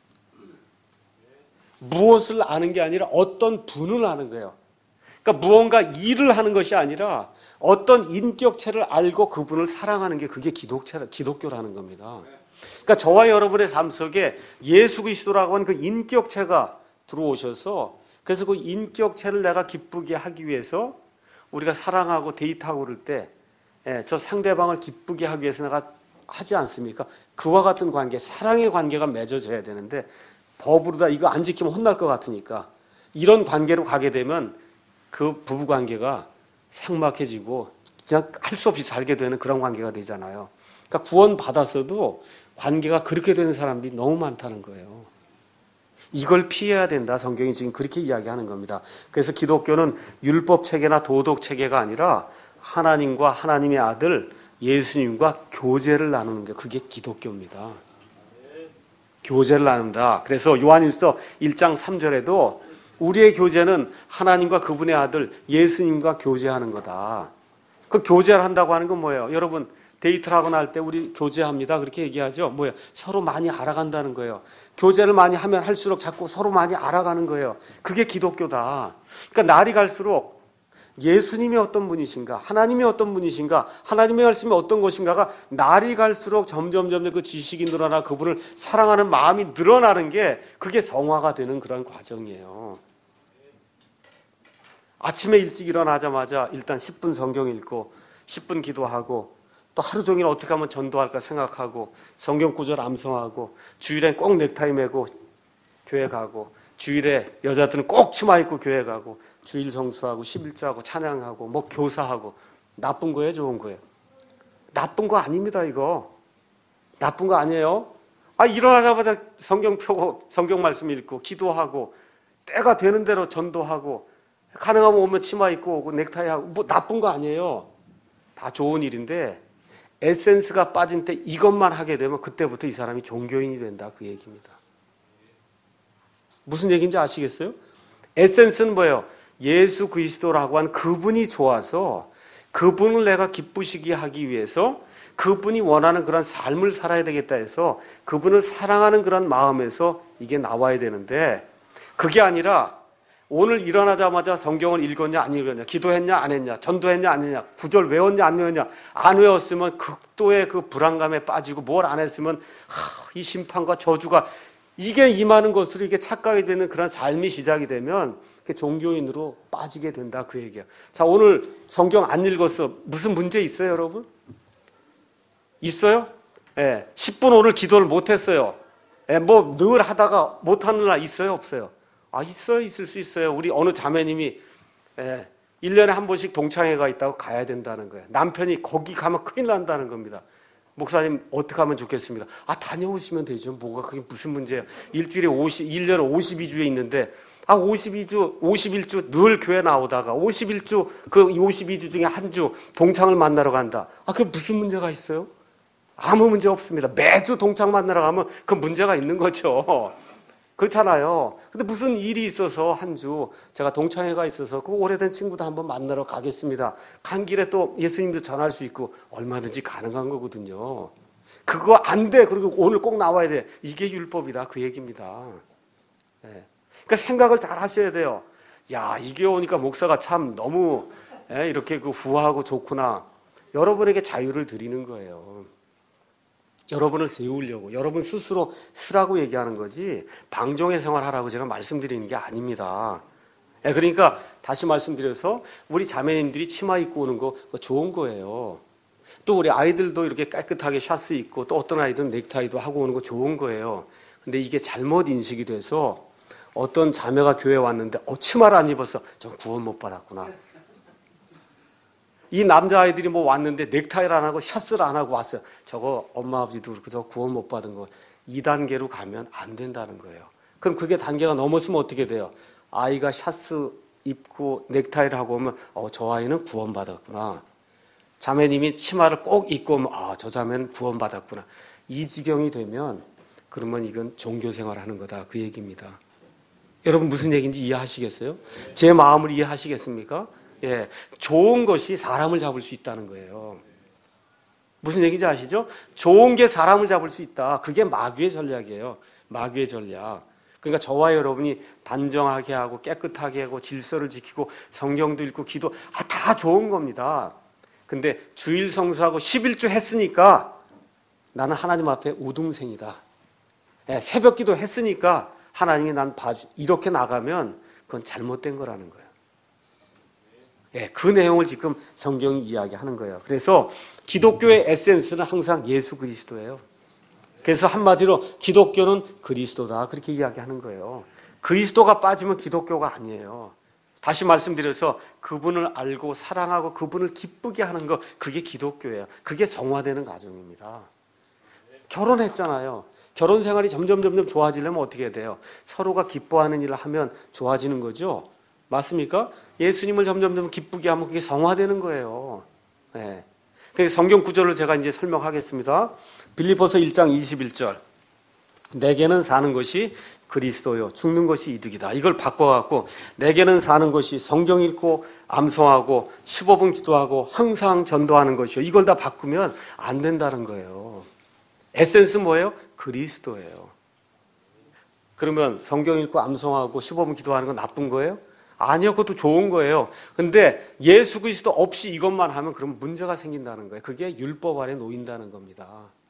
무엇을 아는 게 아니라 어떤 분을 아는 거예요. 그러니까 무언가 일을 하는 것이 아니라 어떤 인격체를 알고 그분을 사랑하는 게 그게 기독교라는 겁니다. 그러니까 저와 여러분의 삶 속에 예수 그리스도라고 하는 그 인격체가 들어오셔서 그래서 그 인격체를 내가 기쁘게 하기 위해서 우리가 사랑하고 데이트하고 그럴 때 저 상대방을 기쁘게 하기 위해서 내가 하지 않습니까? 그와 같은 관계, 사랑의 관계가 맺어져야 되는데 법으로 다 이거 안 지키면 혼날 것 같으니까 이런 관계로 가게 되면 그 부부 관계가 삭막해지고 그냥 할 수 없이 살게 되는 그런 관계가 되잖아요. 그러니까 구원 받았어도 관계가 그렇게 되는 사람들이 너무 많다는 거예요. 이걸 피해야 된다. 성경이 지금 그렇게 이야기하는 겁니다. 그래서 기독교는 율법 체계나 도덕 체계가 아니라 하나님과 하나님의 아들 예수님과 교제를 나누는 게 그게 기독교입니다. 교제를 나눈다. 그래서 요한일서 1장 3절에도 우리의 교제는 하나님과 그분의 아들 예수님과 교제하는 거다. 그 교제를 한다고 하는 건 뭐예요? 여러분 데이트를 하고 날 때 우리 교제합니다. 그렇게 얘기하죠. 뭐예요? 서로 많이 알아간다는 거예요. 교제를 많이 하면 할수록 자꾸 서로 많이 알아가는 거예요. 그게 기독교다. 그러니까 날이 갈수록 예수님이 어떤 분이신가, 하나님이 어떤 분이신가, 하나님의 말씀이 어떤 것인가가 날이 갈수록 점점 그 지식이 늘어나 그분을 사랑하는 마음이 늘어나는 게 그게 성화가 되는 그런 과정이에요. 아침에 일찍 일어나자마자 일단 10분 성경 읽고 10분 기도하고 또 하루 종일 어떻게 하면 전도할까 생각하고 성경 구절 암송하고 주일엔 꼭 넥타이 매고 교회 가고 주일에 여자들은 꼭 치마 입고 교회 가고 주일 성수하고 11조하고 찬양하고 뭐 교사하고 나쁜 거예요? 좋은 거예요? 나쁜 거 아닙니다. 이거 나쁜 거 아니에요. 일어나자마자 성경 펴고 성경 말씀 읽고 기도하고 때가 되는 대로 전도하고 가능하면 오면 치마 입고 오고 넥타이 하고 뭐 나쁜 거 아니에요. 다 좋은 일인데 에센스가 빠진 때 이것만 하게 되면 그때부터 이 사람이 종교인이 된다. 그 얘기입니다. 무슨 얘기인지 아시겠어요? 에센스는 뭐예요? 예수 그리스도라고 한 그분이 좋아서 그분을 내가 기쁘시게 하기 위해서 그분이 원하는 그런 삶을 살아야 되겠다 해서 그분을 사랑하는 그런 마음에서 이게 나와야 되는데 그게 아니라 오늘 일어나자마자 성경을 읽었냐 안 읽었냐, 기도했냐 안 했냐, 전도했냐 안 했냐, 구절 외웠냐 안 외웠냐, 안 외웠으면 극도의 그 불안감에 빠지고 뭘 안 했으면 이 심판과 저주가 이게 임하는 것으로 이게 착각이 되는 그런 삶이 시작이 되면 종교인으로 빠지게 된다. 그 얘기야. 자, 오늘 성경 안 읽었어. 무슨 문제 있어요, 여러분? 있어요? 10분 오늘 기도를 못했어요. 뭐 늘 하다가 못하는 날 있어요, 없어요? 있어요. 있을 수 있어요. 우리 어느 자매님이 1년에 한 번씩 동창회가 있다고 가야 된다는 거예요. 남편이 거기 가면 큰일 난다는 겁니다. 목사님 어떻게 하면 좋겠습니까? 다녀오시면 되죠. 뭐가 그게 무슨 문제예요. 일주일에 1년에 52주에 있는데 52주, 51주 늘 교회 나오다가 51주 그 52주 중에 한 주 동창을 만나러 간다. 그게 무슨 문제가 있어요? 아무 문제 없습니다. 매주 동창 만나러 가면 그 문제가 있는 거죠. 그렇잖아요. 근데 무슨 일이 있어서 한 주 제가 동창회가 있어서 그 오래된 친구도 한번 만나러 가겠습니다. 간 길에 또 예수님도 전할 수 있고 얼마든지 가능한 거거든요. 그거 안 돼. 그리고 오늘 꼭 나와야 돼. 이게 율법이다. 그 얘기입니다. 그러니까 생각을 잘 하셔야 돼요. 야, 이게 오니까 목사가 참 너무 이렇게 그 후하고 좋구나. 여러분에게 자유를 드리는 거예요. 여러분을 세우려고, 여러분 스스로 쓰라고 얘기하는 거지 방종의 생활하라고 제가 말씀드리는 게 아닙니다. 그러니까 다시 말씀드려서 우리 자매님들이 치마 입고 오는 거 좋은 거예요. 또 우리 아이들도 이렇게 깨끗하게 샤스 입고 또 어떤 아이들은 넥타이도 하고 오는 거 좋은 거예요. 근데 이게 잘못 인식이 돼서 어떤 자매가 교회에 왔는데 치마를 안 입어서 전 구원 못 받았구나. 이 남자아이들이 뭐 왔는데 넥타이를 안 하고 샷스를 안 하고 왔어요. 저거 엄마 아버지도 그렇고 저 구원 못 받은 거 2단계로 가면 안 된다는 거예요. 그럼 그게 단계가 넘었으면 어떻게 돼요? 아이가 샷스 입고 넥타이를 하고 오면 저 아이는 구원 받았구나. 자매님이 치마를 꼭 입고 오면 저 자매는 구원 받았구나. 이 지경이 되면 그러면 이건 종교생활 하는 거다. 그 얘기입니다. 여러분 무슨 얘기인지 이해하시겠어요? 제 마음을 이해하시겠습니까? 좋은 것이 사람을 잡을 수 있다는 거예요. 무슨 얘기인지 아시죠? 좋은 게 사람을 잡을 수 있다. 그게 마귀의 전략이에요. 마귀의 전략. 그러니까 저와 여러분이 단정하게 하고 깨끗하게 하고 질서를 지키고 성경도 읽고 기도 다 좋은 겁니다. 근데 주일 성수하고 11주 했으니까 나는 하나님 앞에 우등생이다. 새벽 기도 했으니까 하나님이 난 봐주. 이렇게 나가면 그건 잘못된 거라는 거예요. 예, 그 내용을 지금 성경이 이야기하는 거예요. 그래서 기독교의 에센스는 항상 예수 그리스도예요. 그래서 한마디로 기독교는 그리스도다, 그렇게 이야기하는 거예요. 그리스도가 빠지면 기독교가 아니에요. 다시 말씀드려서 그분을 알고 사랑하고 그분을 기쁘게 하는 것, 그게 기독교예요. 그게 정화되는 과정입니다. 결혼했잖아요. 결혼 생활이 점점 좋아지려면 어떻게 돼요? 서로가 기뻐하는 일을 하면 좋아지는 거죠. 맞습니까? 예수님을 점점 기쁘게 하면 그게 성화되는 거예요. 네. 그래서 성경 구절을 제가 이제 설명하겠습니다. 빌립보서 1장 21절. 내게는 사는 것이 그리스도요, 죽는 것이 이득이다. 이걸 바꿔갖고 내게는 사는 것이 성경 읽고 암송하고 15분 기도하고 항상 전도하는 것이요. 이걸 다 바꾸면 안 된다는 거예요. 에센스 뭐예요? 그리스도예요. 그러면 성경 읽고 암송하고 15분 기도하는 건 나쁜 거예요? 아니요, 그것도 좋은 거예요. 근데 예수 그리스도 없이 이것만 하면 그럼 문제가 생긴다는 거예요. 그게 율법 아래 놓인다는 겁니다.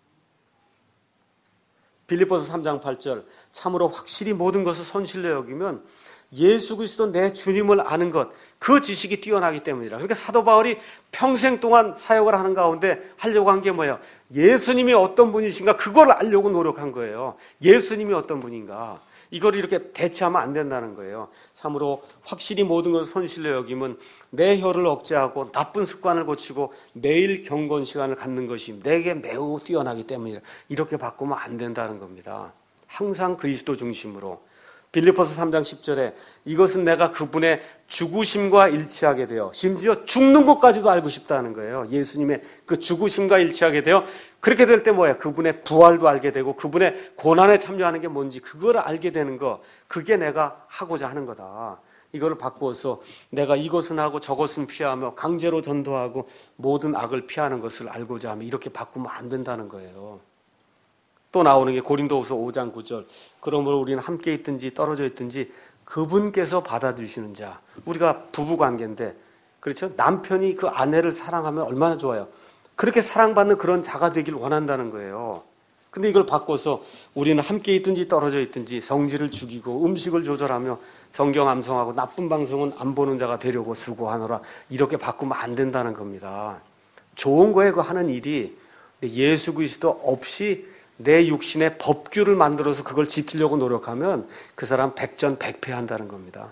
빌립보서 3장 8절, 참으로 확실히 모든 것을 손실로 여기면 예수 그리스도 내 주님을 아는 것, 그 지식이 뛰어나기 때문이라. 그러니까 사도 바울이 평생 동안 사역을 하는 가운데 하려고 한 게 뭐예요? 예수님이 어떤 분이신가, 그걸 알려고 노력한 거예요. 예수님이 어떤 분인가, 이걸 이렇게 대체하면 안 된다는 거예요. 참으로 확실히 모든 것을 손실로 여기면 내 혀를 억제하고 나쁜 습관을 고치고 매일 경건 시간을 갖는 것이 내게 매우 뛰어나기 때문이라. 이렇게 바꾸면 안 된다는 겁니다. 항상 그리스도 중심으로. 빌립보서 3장 10절에 이것은 내가 그분의 죽으심과 일치하게 되어, 심지어 죽는 것까지도 알고 싶다는 거예요. 예수님의 그 죽으심과 일치하게 되어, 그렇게 될 때 뭐예요? 그분의 부활도 알게 되고 그분의 고난에 참여하는 게 뭔지 그걸 알게 되는 거, 그게 내가 하고자 하는 거다. 이거를 바꾸어서 내가 이것은 하고 저것은 피하며 강제로 전도하고 모든 악을 피하는 것을 알고자 하며, 이렇게 바꾸면 안 된다는 거예요. 또 나오는 게 고린도후서 5장 9절. 그러므로 우리는 함께 있든지 떨어져 있든지 그분께서 받아주시는 자. 우리가 부부관계인데, 그렇죠? 남편이 그 아내를 사랑하면 얼마나 좋아요. 그렇게 사랑받는 그런 자가 되길 원한다는 거예요. 근데 이걸 바꿔서 우리는 함께 있든지 떨어져 있든지 성질을 죽이고 음식을 조절하며 성경 암송하고 나쁜 방송은 안 보는 자가 되려고 수고하노라. 이렇게 바꾸면 안 된다는 겁니다. 좋은 거예요, 그 하는 일이. 예수 그리스도 없이 내 육신의 법규를 만들어서 그걸 지키려고 노력하면 그 사람 백전백패한다는 겁니다.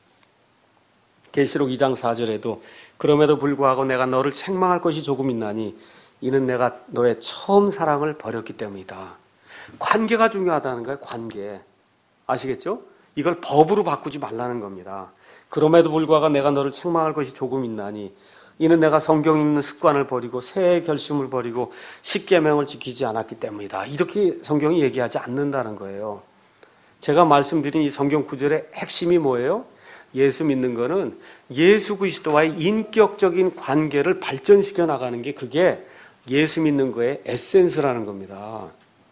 계시록 2장 4절에도 그럼에도 불구하고 내가 너를 책망할 것이 조금 있나니 이는 내가 너의 처음 사랑을 버렸기 때문이다. 관계가 중요하다는 거예요. 관계. 아시겠죠? 이걸 법으로 바꾸지 말라는 겁니다. 그럼에도 불구하고 내가 너를 책망할 것이 조금 있나니 이는 내가 성경 읽는 습관을 버리고 새해 결심을 버리고 십계명을 지키지 않았기 때문이다. 이렇게 성경이 얘기하지 않는다는 거예요. 제가 말씀드린 이 성경 구절의 핵심이 뭐예요? 예수 믿는 거는 예수 그리스도와의 인격적인 관계를 발전시켜 나가는 게, 그게 예수 믿는 거의 에센스라는 겁니다.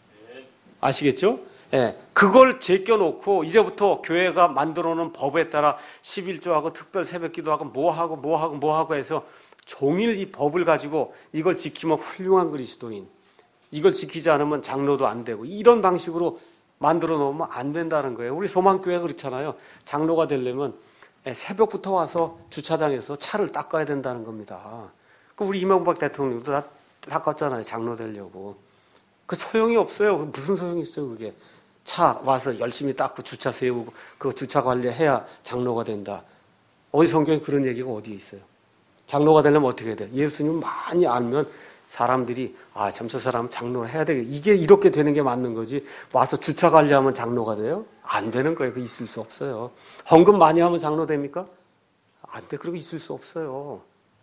아시겠죠? 예, 그걸 제껴놓고 이제부터 교회가 만들어 놓은 법에 따라 11조하고 특별 새벽기도하고 뭐하고 해서 종일 이 법을 가지고 이걸 지키면 훌륭한 그리스도인, 이걸 지키지 않으면 장로도 안 되고, 이런 방식으로 만들어 놓으면 안 된다는 거예요. 우리 소망교회가 그렇잖아요. 장로가 되려면 새벽부터 와서 주차장에서 차를 닦아야 된다는 겁니다. 우리 이명박 대통령도 다 닦았잖아요. 장로 되려고. 그 소용이 없어요. 무슨 소용이 있어요, 그게. 차 와서 열심히 닦고 주차 세우고 그 주차 관리해야 장로가 된다. 어디 성경에 그런 얘기가 어디에 있어요? 장로가 되려면 어떻게 해야 돼요? 예수님 많이 알면 사람들이 참 저 사람은 장로를 해야 되겠다. 이게 이렇게 되는 게 맞는 거지. 와서 주차 관리하면 장로가 돼요? 안 되는 거예요. 그 있을 수 없어요. 헌금 많이 하면 장로 됩니까? 안 돼. 그러고 있을 수 없어요.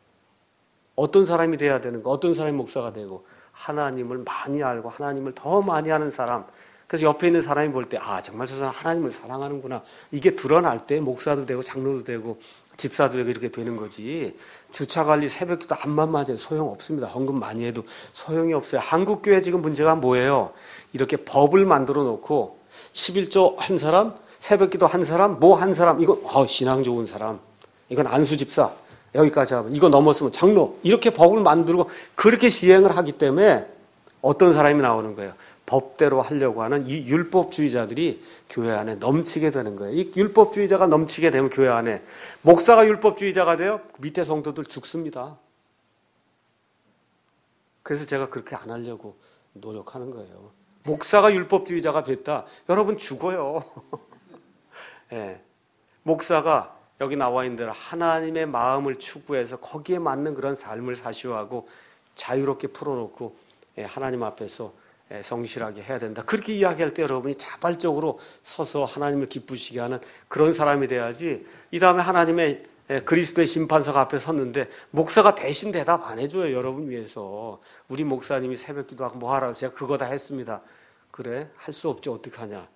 어떤 사람이 돼야 되는 거, 어떤 사람이 목사가 되고, 하나님을 많이 알고 하나님을 더 많이 아는 사람. 그래서 옆에 있는 사람이 볼 때 정말 저 사람 하나님을 사랑하는구나, 이게 드러날 때 목사도 되고 장로도 되고 집사도 되고 이렇게 되는 거지. 주차관리 새벽기도 암만 맞아도 소용없습니다. 헌금 많이 해도 소용이 없어요. 한국교회 지금 문제가 뭐예요? 이렇게 법을 만들어 놓고 11조 한 사람, 새벽기도 한 사람, 뭐 한 사람, 이건 신앙 좋은 사람, 이건 안수집사, 여기까지 하면 이거 넘었으면 장로, 이렇게 법을 만들고 그렇게 시행을 하기 때문에 어떤 사람이 나오는 거예요? 법대로 하려고 하는 이 율법주의자들이 교회 안에 넘치게 되는 거예요. 이 율법주의자가 넘치게 되면 교회 안에 목사가 율법주의자가 돼요. 밑에 성도들 죽습니다. 그래서 제가 그렇게 안 하려고 노력하는 거예요. 목사가 율법주의자가 됐다. 여러분 죽어요. 네. 목사가 여기 나와 있는 대로 하나님의 마음을 추구해서 거기에 맞는 그런 삶을 사시하고 자유롭게 풀어놓고 하나님 앞에서 성실하게 해야 된다. 그렇게 이야기할 때 여러분이 자발적으로 서서 하나님을 기쁘시게 하는 그런 사람이 돼야지. 이 다음에 하나님의 그리스도의 심판석 앞에 섰는데 목사가 대신 대답 안 해줘요. 여러분 위해서. 우리 목사님이 새벽 기도하고 뭐 하라고 제가 그거 다 했습니다. 그래? 할 수 없지 어떡하냐.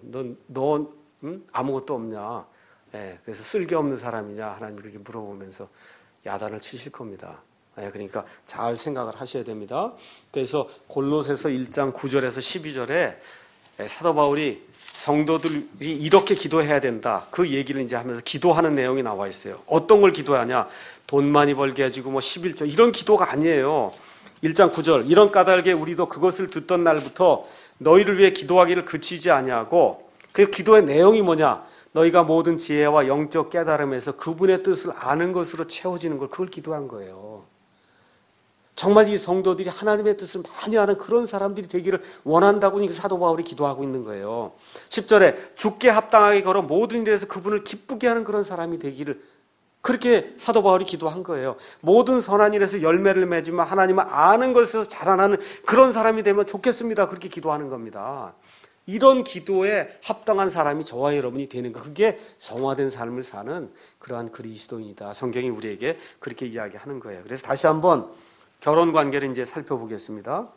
넌 아무것도 없냐. 그래서 쓸데없는 사람이냐. 하나님 그렇게 물어보면서 야단을 치실 겁니다. 그러니까 잘 생각을 하셔야 됩니다. 그래서 골로새서 1장 9절에서 12절에 사도 바울이 성도들이 이렇게 기도해야 된다. 그 얘기를 이제 하면서 기도하는 내용이 나와 있어요. 어떤 걸 기도하냐? 돈 많이 벌게 해주고 뭐 11조 이런 기도가 아니에요. 1장 9절 이런 까닭에 우리도 그것을 듣던 날부터 너희를 위해 기도하기를 그치지 아니하고 그 기도의 내용이 뭐냐? 너희가 모든 지혜와 영적 깨달음에서 그분의 뜻을 아는 것으로 채워지는 걸 그걸 기도한 거예요. 정말 이 성도들이 하나님의 뜻을 많이 아는 그런 사람들이 되기를 원한다고 사도 바울이 기도하고 있는 거예요. 10절에 주께 합당하게 걸어 모든 일에서 그분을 기쁘게 하는 그런 사람이 되기를 그렇게 사도 바울이 기도한 거예요. 모든 선한 일에서 열매를 맺으며 하나님을 아는 것에서 자라나는 그런 사람이 되면 좋겠습니다. 그렇게 기도하는 겁니다. 이런 기도에 합당한 사람이 저와 여러분이 되는 거. 그게 성화된 삶을 사는 그러한 그리스도인이다. 성경이 우리에게 그렇게 이야기하는 거예요. 그래서 다시 한번 결혼 관계를 이제 살펴보겠습니다.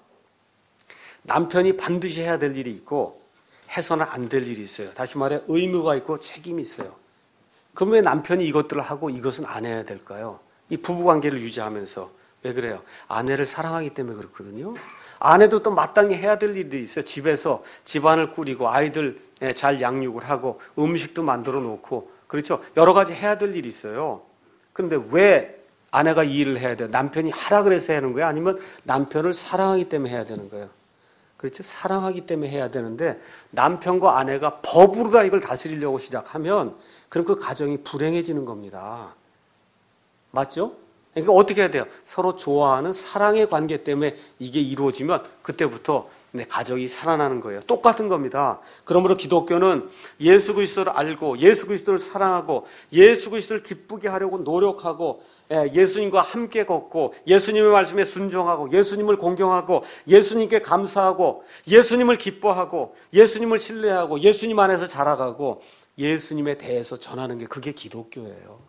남편이 반드시 해야 될 일이 있고 해서는 안 될 일이 있어요. 다시 말해 의무가 있고 책임이 있어요. 그럼 왜 남편이 이것들을 하고 이것은 안 해야 될까요? 이 부부 관계를 유지하면서. 왜 그래요? 아내를 사랑하기 때문에 그렇거든요. 아내도 또 마땅히 해야 될 일이 있어요. 집에서 집안을 꾸리고 아이들 잘 양육을 하고 음식도 만들어 놓고 그렇죠. 여러 가지 해야 될 일이 있어요. 그런데 왜 아내가 이 일을 해야 돼요? 남편이 하라 그래서 하는 거예요? 아니면 남편을 사랑하기 때문에 해야 되는 거예요? 그렇죠? 사랑하기 때문에 해야 되는데 남편과 아내가 법으로 다 이걸 다스리려고 시작하면 그럼 그 가정이 불행해지는 겁니다. 맞죠? 그러니까 어떻게 해야 돼요? 서로 좋아하는 사랑의 관계 때문에 이게 이루어지면 그때부터 내 가정이 살아나는 거예요. 똑같은 겁니다. 그러므로 기독교는 예수 그리스도를 알고 예수 그리스도를 사랑하고 예수 그리스도를 기쁘게 하려고 노력하고 예수님과 함께 걷고 예수님의 말씀에 순종하고 예수님을 공경하고 예수님께 감사하고 예수님을 기뻐하고 예수님을 신뢰하고 예수님 안에서 자라가고 예수님에 대해서 전하는 게 그게 기독교예요.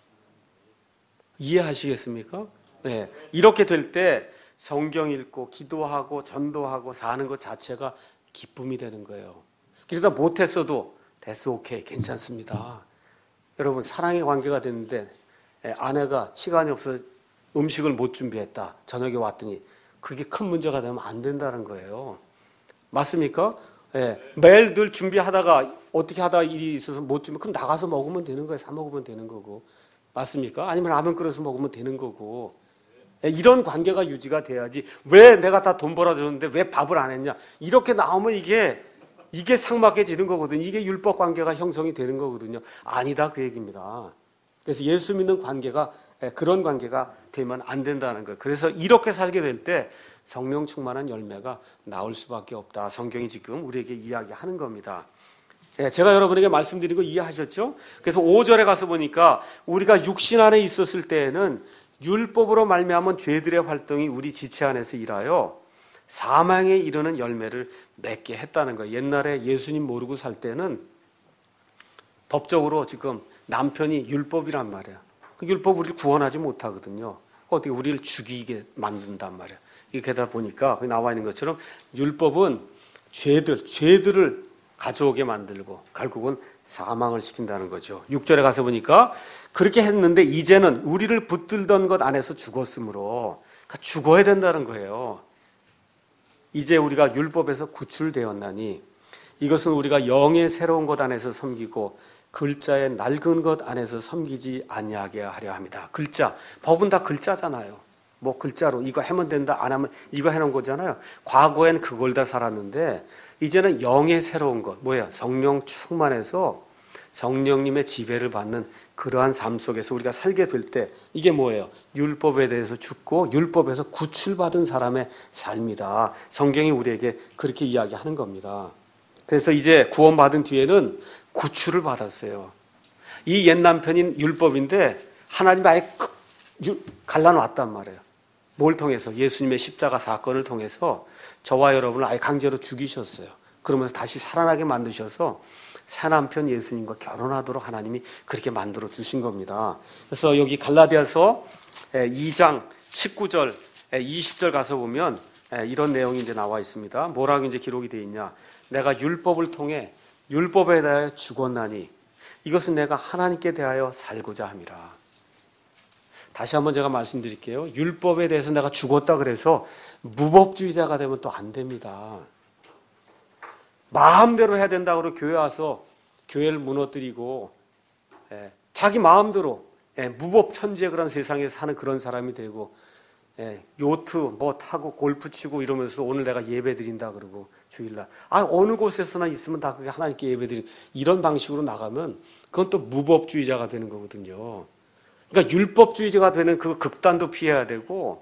이해하시겠습니까? 네. 이렇게 될 때 성경 읽고 기도하고 전도하고 사는 것 자체가 기쁨이 되는 거예요. 그래서 못했어도 됐어, 오케이, 괜찮습니다. 여러분 사랑의 관계가 됐는데 아내가 시간이 없어서 음식을 못 준비했다. 저녁에 왔더니 그게 큰 문제가 되면 안 된다는 거예요. 맞습니까? 매일 늘 준비하다가 어떻게 하다가 일이 있어서 못 준비 그럼 나가서 먹으면 되는 거예요. 사 먹으면 되는 거고. 맞습니까? 아니면 라면 끓여서 먹으면 되는 거고. 이런 관계가 유지가 돼야지 왜 내가 다 돈 벌어줬는데 왜 밥을 안 했냐 이렇게 나오면 이게 삭막해지는 거거든요. 이게 율법 관계가 형성이 되는 거거든요. 아니다 그 얘기입니다. 그래서 예수 믿는 관계가 그런 관계가 되면 안 된다는 거예요. 그래서 이렇게 살게 될 때 성령 충만한 열매가 나올 수밖에 없다. 성경이 지금 우리에게 이야기하는 겁니다. 제가 여러분에게 말씀드린 거 이해하셨죠? 그래서 5절에 가서 보니까 우리가 육신 안에 있었을 때에는 율법으로 말미암은 죄들의 활동이 우리 지체 안에서 일하여 사망에 이르는 열매를 맺게 했다는 거예요. 옛날에 예수님 모르고 살 때는 법적으로 지금 남편이 율법이란 말이야. 그 율법 우리를 구원하지 못하거든요. 어떻게 우리를 죽이게 만든단 말이야. 이렇게 하다 보니까 거기 나와 있는 것처럼 율법은 죄들을 가져오게 만들고 결국은 사망을 시킨다는 거죠. 6절에 가서 보니까 그렇게 했는데 이제는 우리를 붙들던 것 안에서 죽었으므로 그러니까 죽어야 된다는 거예요. 이제 우리가 율법에서 구출되었나니 이것은 우리가 영의 새로운 것 안에서 섬기고 글자의 낡은 것 안에서 섬기지 아니하게 하려 합니다. 글자, 법은 다 글자잖아요. 뭐 글자로 이거 하면 된다, 안 하면 이거 해놓은 거잖아요. 과거엔 그걸 다 살았는데 이제는 영의 새로운 것, 뭐야? 성령 충만해서 성령님의 지배를 받는 그러한 삶 속에서 우리가 살게 될 때 이게 뭐예요? 율법에 대해서 죽고 율법에서 구출받은 사람의 삶이다. 성경이 우리에게 그렇게 이야기하는 겁니다. 그래서 이제 구원받은 뒤에는 구출을 받았어요. 이 옛 남편인 율법인데 하나님이 아예 갈라놨단 말이에요. 뭘 통해서? 예수님의 십자가 사건을 통해서 저와 여러분을 아예 강제로 죽이셨어요. 그러면서 다시 살아나게 만드셔서 새 남편 예수님과 결혼하도록 하나님이 그렇게 만들어 주신 겁니다. 그래서 여기 갈라디아서 2장 19절, 20절 가서 보면 이런 내용이 이제 나와 있습니다. 뭐라고 이제 기록이 되어 있냐? 내가 율법을 통해 율법에 대하여 죽었나니 이것은 내가 하나님께 대하여 살고자 함이라. 다시 한번 제가 말씀드릴게요. 율법에 대해서 내가 죽었다 그래서 무법주의자가 되면 또 안 됩니다. 마음대로 해야 된다고 그러고 교회 와서 교회를 무너뜨리고 자기 마음대로 무법천지의 그런 세상에서 사는 그런 사람이 되고 요트 뭐 타고 골프 치고 이러면서 오늘 내가 예배 드린다 그러고 주일날 어느 곳에서나 있으면 다 그게 하나님께 예배 드리는 이런 방식으로 나가면 그건 또 무법주의자가 되는 거거든요. 그러니까 율법주의자가 되는 그 극단도 피해야 되고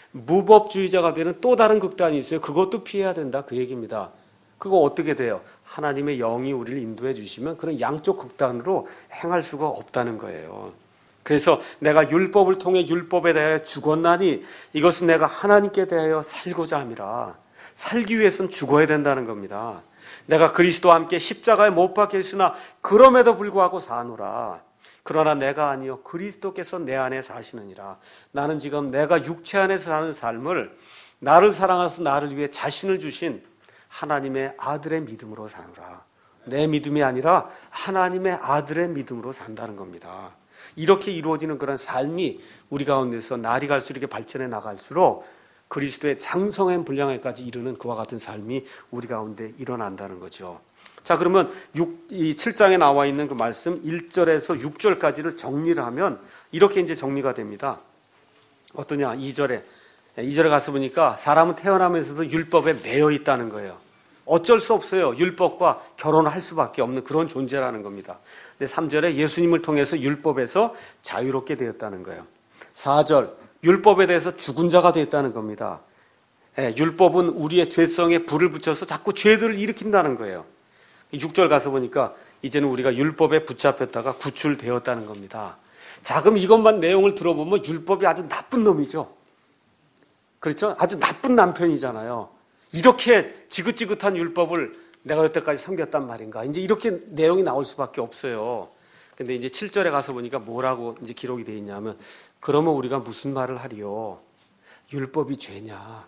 무법주의자가 되는 또 다른 극단이 있어요. 그것도 피해야 된다 그 얘기입니다. 그거 어떻게 돼요? 하나님의 영이 우리를 인도해 주시면 그런 양쪽 극단으로 행할 수가 없다는 거예요. 그래서 내가 율법을 통해 율법에 대하여 죽었나니 이것은 내가 하나님께 대하여 살고자 함이라. 살기 위해서는 죽어야 된다는 겁니다. 내가 그리스도와 함께 십자가에 못 박혀 있으나 그럼에도 불구하고 사노라. 그러나 내가 아니요 그리스도께서 내 안에 사시느니라. 나는 지금 내가 육체 안에서 사는 삶을 나를 사랑하셔서 나를 위해 자신을 주신 하나님의 아들의 믿음으로 사노라. 내 믿음이 아니라 하나님의 아들의 믿음으로 산다는 겁니다. 이렇게 이루어지는 그런 삶이 우리 가운데서 날이 갈수록 이렇게 발전해 나갈수록 그리스도의 장성한 분량에까지 이르는 그와 같은 삶이 우리 가운데 일어난다는 거죠. 자, 그러면 7장에 나와 있는 그 말씀 1절에서 6절까지를 정리를 하면 이렇게 이제 정리가 됩니다. 어떠냐? 2절에 가서 보니까 사람은 태어나면서도 율법에 매여 있다는 거예요. 어쩔 수 없어요. 율법과 결혼을 할 수밖에 없는 그런 존재라는 겁니다. 근데 3절에 예수님을 통해서 율법에서 자유롭게 되었다는 거예요. 4절 율법에 대해서 죽은 자가 되었다는 겁니다. 율법은 우리의 죄성에 불을 붙여서 자꾸 죄들을 일으킨다는 거예요. 6절 가서 보니까 이제는 우리가 율법에 붙잡혔다가 구출되었다는 겁니다. 자, 그럼 이것만 내용을 들어보면 율법이 아주 나쁜 놈이죠. 그렇죠? 아주 나쁜 남편이잖아요. 이렇게 지긋지긋한 율법을 내가 여태까지 섬겼단 말인가. 이제 이렇게 내용이 나올 수밖에 없어요. 근데 이제 7절에 가서 보니까 뭐라고 이제 기록이 되어 있냐면, 그러면 우리가 무슨 말을 하리요? 율법이 죄냐?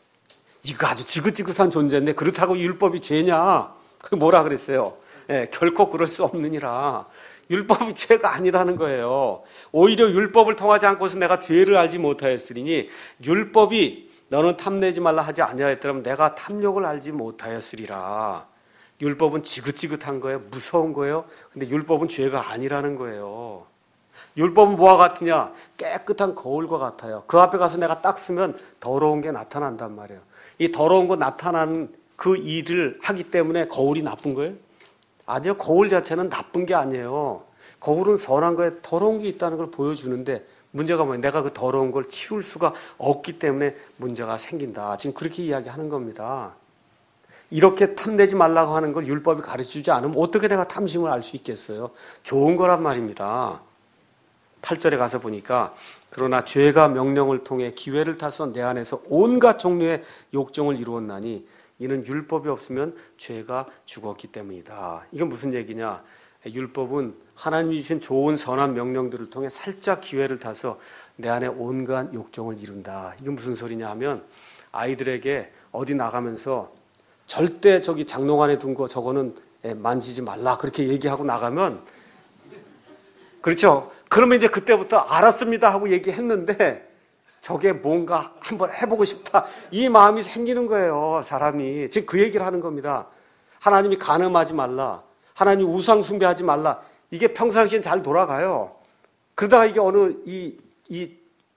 이거 아주 지긋지긋한 존재인데 그렇다고 율법이 죄냐? 그 뭐라 그랬어요? 결코 그럴 수 없느니라. 율법이 죄가 아니라는 거예요. 오히려 율법을 통하지 않고서 내가 죄를 알지 못하였으리니 율법이 너는 탐내지 말라 하지 아니하였더라면 내가 탐욕을 알지 못하였으리라. 율법은 지긋지긋한 거예요. 무서운 거예요. 근데 율법은 죄가 아니라는 거예요. 율법은 뭐와 같으냐? 깨끗한 거울과 같아요. 그 앞에 가서 내가 딱 쓰면 더러운 게 나타난단 말이에요. 이 더러운 거 나타나는 그 일을 하기 때문에 거울이 나쁜 거예요? 아니요. 거울 자체는 나쁜 게 아니에요. 거울은 선한 거에 더러운 게 있다는 걸 보여주는데 문제가 뭐예요? 내가 그 더러운 걸 치울 수가 없기 때문에 문제가 생긴다. 지금 그렇게 이야기하는 겁니다. 이렇게 탐내지 말라고 하는 걸 율법이 가르쳐주지 않으면 어떻게 내가 탐심을 알 수 있겠어요? 좋은 거란 말입니다. 8절에 가서 보니까 그러나 죄가 명령을 통해 기회를 타서 내 안에서 온갖 종류의 욕정을 이루었나니 이는 율법이 없으면 죄가 죽었기 때문이다. 이건 무슨 얘기냐? 율법은 하나님이 주신 좋은 선한 명령들을 통해 살짝 기회를 타서 내 안에 온갖 욕정을 이룬다. 이건 무슨 소리냐 하면 아이들에게 어디 나가면서 절대 저기 장롱 안에 둔 거 저거는 만지지 말라 그렇게 얘기하고 나가면 그렇죠? 그러면 이제 그때부터 알았습니다 하고 얘기했는데 저게 뭔가 한번 해보고 싶다 이 마음이 생기는 거예요. 사람이 지금 그 얘기를 하는 겁니다. 하나님이 간음하지 말라, 하나님 우상 숭배하지 말라. 이게 평상시엔 잘 돌아가요. 그러다가 이게 어느 이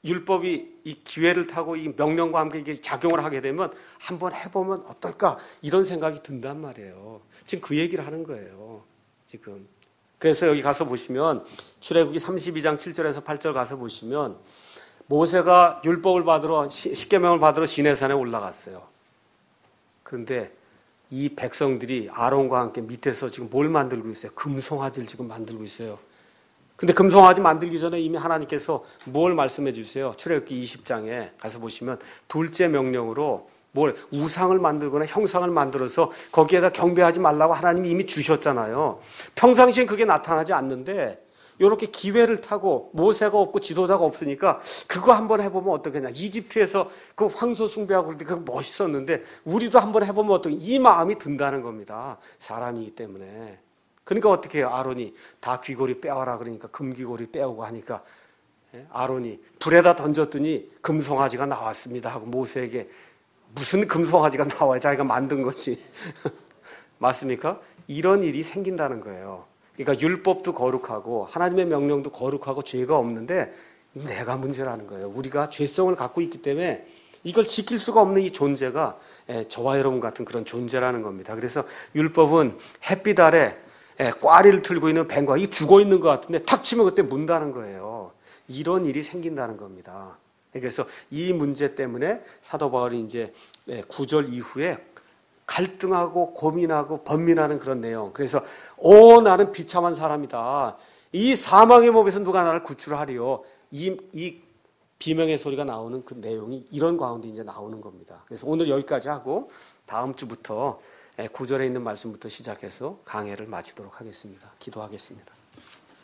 율법이 이 기회를 타고 이 명령과 함께 이게 작용을 하게 되면 한번 해보면 어떨까 이런 생각이 든단 말이에요. 지금 그 얘기를 하는 거예요. 지금. 그래서 여기 가서 보시면 출애굽기 32장 7절에서 8절 가서 보시면 모세가 율법을 받으러 십계명을 받으러 시내산에 올라갔어요. 그런데 이 백성들이 아론과 함께 밑에서 지금 뭘 만들고 있어요? 금송아지를 지금 만들고 있어요. 근데 금송아지 만들기 전에 이미 하나님께서 뭘 말씀해 주세요? 출애굽기 20장에 가서 보시면 둘째 명령으로 뭘 우상을 만들거나 형상을 만들어서 거기에다 경배하지 말라고 하나님이 이미 주셨잖아요. 평상시엔 그게 나타나지 않는데 이렇게 기회를 타고 모세가 없고 지도자가 없으니까 그거 한번 해보면 어떻겠냐. 이집트에서 그 황소 숭배하고 그럴 때 그거 멋있었는데 우리도 한번 해보면 어떻게, 이 마음이 든다는 겁니다. 사람이기 때문에. 그러니까 어떻게 해요? 아론이 다 귀고리 빼와라 그러니까 금귀고리 빼오고 하니까 아론이 불에다 던졌더니 금송아지가 나왔습니다 하고 모세에게 무슨 금송아지가 나와요? 자기가 만든 거지. 맞습니까? 이런 일이 생긴다는 거예요. 그러니까 율법도 거룩하고 하나님의 명령도 거룩하고 죄가 없는데 내가 문제라는 거예요. 우리가 죄성을 갖고 있기 때문에 이걸 지킬 수가 없는 이 존재가 저와 여러분 같은 그런 존재라는 겁니다. 그래서 율법은 햇빛 아래 꽈리를 틀고 있는 뱀과 이 죽어 있는 것 같은데 탁 치면 그때 문다는 거예요. 이런 일이 생긴다는 겁니다. 그래서 이 문제 때문에 사도 바울이 이제 9절 이후에 갈등하고 고민하고 번민하는 그런 내용. 그래서 나는 비참한 사람이다. 이 사망의 몸에서 누가 나를 구출하리요. 이 비명의 소리가 나오는 그 내용이 이런 가운데 이제 나오는 겁니다. 그래서 오늘 여기까지 하고 다음 주부터 9절에 있는 말씀부터 시작해서 강해를 마치도록 하겠습니다. 기도하겠습니다.